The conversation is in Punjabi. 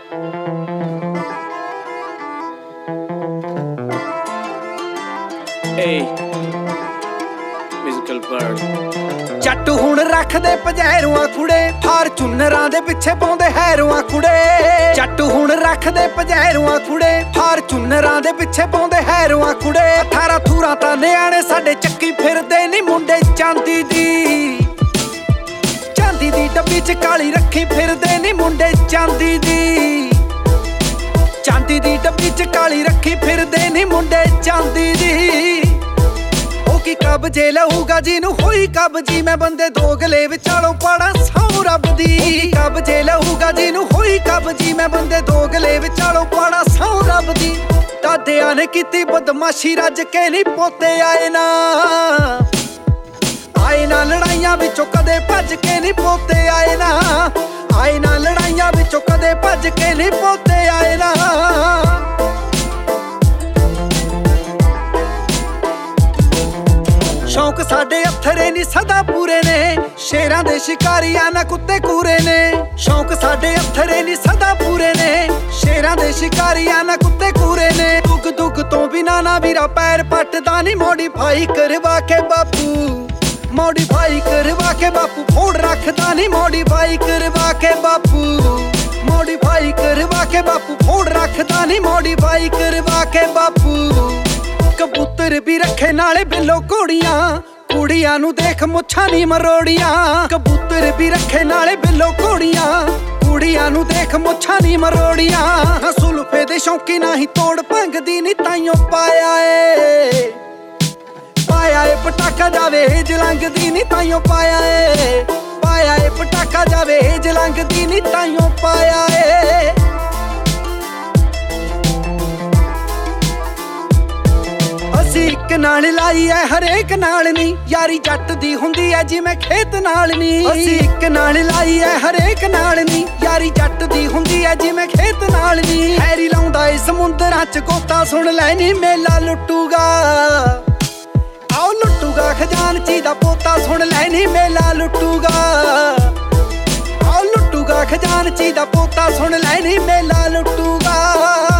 ਜੱਟ ਹੁਣ ਰੱਖਦੇ ਪਜੈਰੂਆਂ ਕੁੜੇ, ਫਾਰਚੂਨਰਾਂ ਦੇ ਪਿੱਛੇ ਪਾਉਂਦੇ ਹੈਰੂਆਂ ਕੁੜੇ। ਜੱਟ ਹੁਣ ਰੱਖਦੇ ਪਜੈਰੂਆਂ ਕੁੜੇ, ਫਾਰਚੂਨਰਾਂ ਦੇ ਪਿੱਛੇ ਪਾਉਂਦੇ ਹੈਰੂਆਂ ਕੁੜੇ। 18 ਥੂਰਾਂ ਤਾਂ ਨਿਆਣੇ ਸਾਡੇ ਚੱਕੀ ਫਿਰਦੇ ਨੀ ਮੁੰਡੇ ਚਾਂਦੀ ਦੀ। ਚਾਂਦੀ ਦੀ ਡੱਬੀ ਚ ਕਾਲੀ ਰੱਖੀ ਫਿਰਦੇ ਨੀ ਮੁੰਡੇ ਚਾਂਦੀ ਦੀ। ਚਾਂਦੀ ਦੀ ਡੱਬੀ ਚ ਕਾਲੀ ਰੱਖੀ ਫਿਰਦੇ ਨੀ ਮੁੰਡੇ ਚਾਂਦੀ ਦੀ। ਕੀ ਕਬਜੇ ਲਊਗਾ ਜਿਹਨੂੰ ਹੋਈ ਕਬਜੀ, ਮੈਂ ਬੰਦੇ ਦੋਗਲੇ ਵਿਚਾਲੋਂ ਪਾੜਾ ਸਹੁੰ ਰੱਬ ਦੀ। ਕਬਜੇ ਲਊਗਾ ਜਿਹਨੂੰ ਹੋਈ ਕਬਜੀ, ਮੈਂ ਬੰਦੇ ਦੋਗਲੇ ਵਿਚਾਲੋਂ ਪਾੜਾ ਸਹੁੰ ਰੱਬ ਦੀ। ਦਾਦਿਆਂ ਨੇ ਕੀਤੀ ਬਦਮਾਸ਼ੀ ਰੱਜ ਕੇ ਨੀ ਪੋਤੇ ਆਏ ਨਾ। ਆਏ ਨਾ ਲੜਾਈਆਂ ਵਿੱਚੋਂ ਕਦੇ ਭੱਜ ਕੇ ਨੀ ਪੋਤੇ ਆਏ ਨਾ। ਆਏ ਨਾ ਲੜਾਈਆਂ ਵਿੱਚੋਂ ਕਦੇ ਭੱਜ ਕੇ ਨੀ ਪੋਤੇ ਆਏ ਨਾ। ਸ਼ੌਂਕ ਸਾਡੇ ਅਥਰੇ ਨੀ ਸਦਾ ਪੂਰੇ ਨੇ, ਸ਼ੇਰਾਂ ਦੇ ਸ਼ਿਕਾਰੀਆਂ ਨਾ ਕੁੱਤੇ ਕੂਰੇ ਨੇ। ਸ਼ੌਂਕ ਸਾਡੇ ਅਥਰੇ ਨੀ ਸਦਾ ਪੂਰੇ ਨੇ, ਸ਼ੇਰਾਂ ਦੇ ਸ਼ਿਕਾਰੀਆਂ ਨਾ ਕੁੱਤੇ ਕੂਰੇ ਨੇ। ਦੁੱਗ ਦੁੱਗ ਤੋਂ ਬਿਨਾ ਨਾ ਵੀਰਾ ਪੈਰ ਪੱਟਦਾ ਨੀ, ਮੋਡੀਫਾਈ ਕਰਵਾ ਕੇ ਬਾਪੂ। ਮੋਡੀਫਾਈ ਕਰਵਾ ਕੇ ਬਾਪੂ ਫੋੜ ਰੱਖਦਾ ਨੀ, ਮੋਡੀਫਾਈ ਕਰਵਾ ਕੇ ਬਾਪੂ। ਮੋਡੀਫਾਈ ਕਰਵਾ ਕੇ ਬਾਪੂ ਫੋੜ ਰੱਖਦਾ ਨੀ, ਮੋਡੀਫਾਈ ਕਰਵਾ ਕੇ ਬਾਪੂ। ਕਬੂਤਰ ਵੀ ਰੱਖੇ ਨਾਲੇ ਬਿੱਲੋ ਘੋੜੀਆਂ, ਕੁੜੀਆਂ ਨੂੰ ਦੇਖ ਮੁੱਛਾਂ ਨੀ ਮਰੋੜੀਆਂ। ਕਬੂਤਰ ਵੀ ਰੱਖੇ ਨਾਲੇ ਬਿੱਲੋ ਘੋੜੀਆਂ, ਕੁੜੀਆਂ ਨੂੰ ਦੇਖ ਮੁੱਛਾਂ ਨੀ ਮਰੋੜੀਆਂ। ਸੁਲਫੇ ਦੇ ਸ਼ੌਂਕੀ ਨਹੀਂ ਤੋੜ ਭੰਗਦੀ ਨੀ, ਤਾਈਓ ਪਾਇਆ ਏ। ਪਾਇਆ ਏ ਪਟਾਕਾ ਜਾਵੇ ਜਲੰਗਦੀ ਨੀ, ਤਾਈਓ ਪਾਇਆ ਏ। ਪਾਇਆ ਏ ਪਟਾਕਾ ਜਾਵੇ ਜਲੰਗਦੀ ਨੀ, ਤਾਈਓ ਪਾਇਆ ਏ। ਅਸੀਂ ਇੱਕ ਨਾਲ ਲਾਈ ਐ ਹਰੇਕ ਨਾਲ ਨੀ, ਯਾਰੀ ਜੱਟ ਦੀ ਹੁੰਦੀ ਐ ਜਿਵੇਂ ਖੇਤ ਨਾਲ ਨੀ। ਅਸੀਂ ਇੱਕ ਨਾਲ ਲਾਈ ਐ ਹਰੇਕ ਨਾਲ ਨੀ, ਯਾਰੀ ਜੱਟ ਦੀ ਹੁੰਦੀ ਐ ਜਿਵੇਂ ਖੇਤ ਨਾਲ ਨੀ। ਹੈਰੀ ਲਾਉਂਦਾ ਏ ਸਮੁੰਦਰਾਂ ਚ ਗੋਤਾ, ਸੁਣ ਲੈ ਨੀ ਮੇਲਾ ਲੁੱਟੂਗਾ। ਆਓ ਲੁੱਟੂਗਾ ਖਜ਼ਾਨਚੀ ਦਾ ਪੋਤਾ, ਸੁਣ ਲੈ ਨੀ ਮੇਲਾ ਲੁੱਟੂਗਾ। ਆਓ ਲੁੱਟੂਗਾ ਖਜ਼ਾਨਚੀ ਦਾ ਪੋਤਾ, ਸੁਣ ਲੈ ਨੀ ਮੇਲਾ ਲੁੱਟੂਗਾ।